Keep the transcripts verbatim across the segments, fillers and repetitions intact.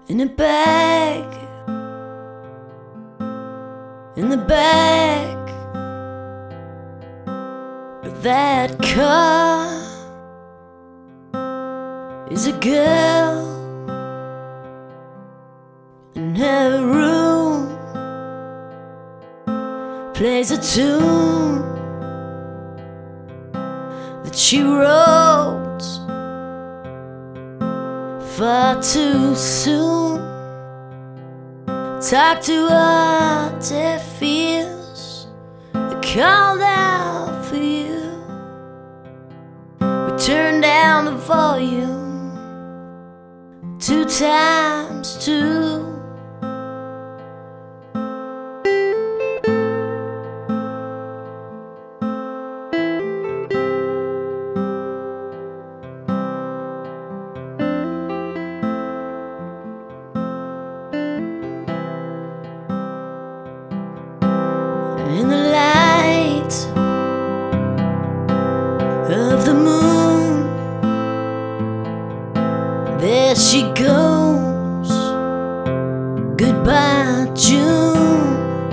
in a bag, in the back of that car is a girl in her room, plays a tune that she wrote far too soon. Talk to her deaf ears that called out for you. We turn down the volume two times two. In the light of the moon, there she goes. Goodbye, June.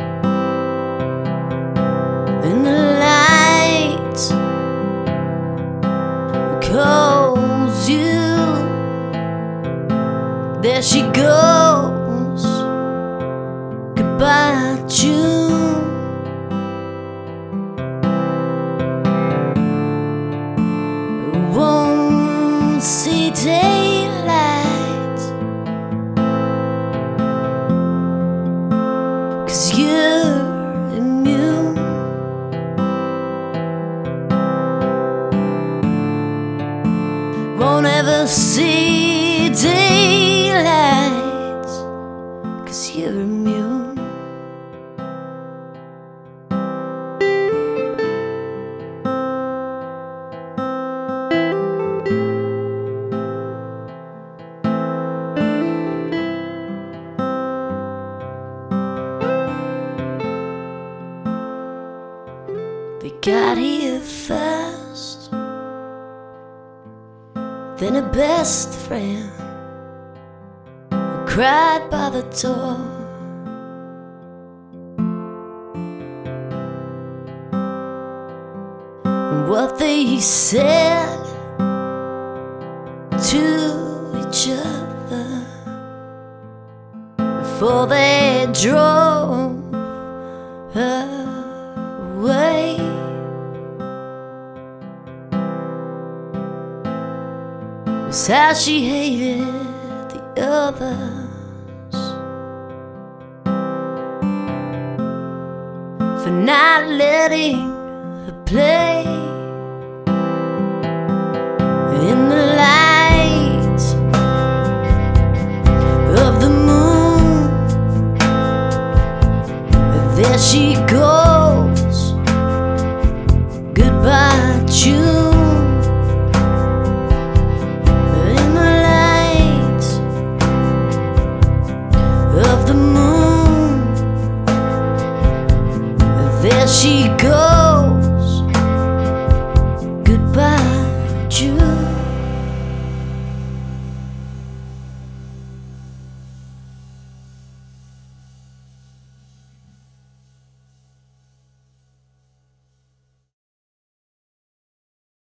In the light calls you, there she goes. Goodbye, June. Won't see daylight, 'cause you're immune. Won't ever see daylight, 'cause you're immune. They got here first, then a best friend who cried by the door. And what they said to each other before they drove her away was how she hated the others for not letting her play.